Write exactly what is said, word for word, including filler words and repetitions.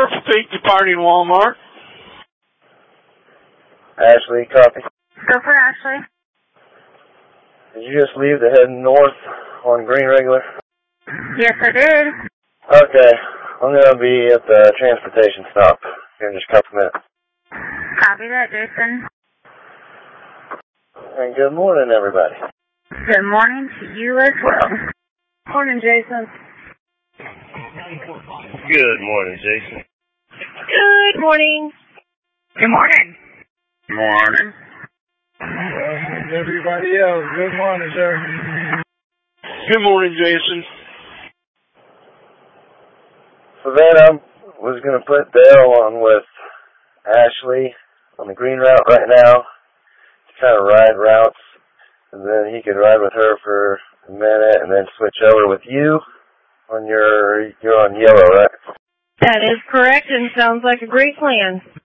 Purple Pink departing Walmart. Ashley, copy. Go for Ashley. Did you just leave to head north on Green Regular? Yes, I did. Okay. I'm going to be at the transportation stop here in just a couple minutes. Copy that, Jason. And good morning, everybody. Good morning to you as well. Morning, Jason. Good morning, Jason. Good morning. Good morning. Morning. Uh, everybody else, good morning, sir. Good morning, Jason. So then I was going to put Dale on with Ashley on the green route right now to kind of ride routes, and then he could ride with her for a minute and then switch over with you on your, you're on yellow, right? That is correct and sounds like a great plan.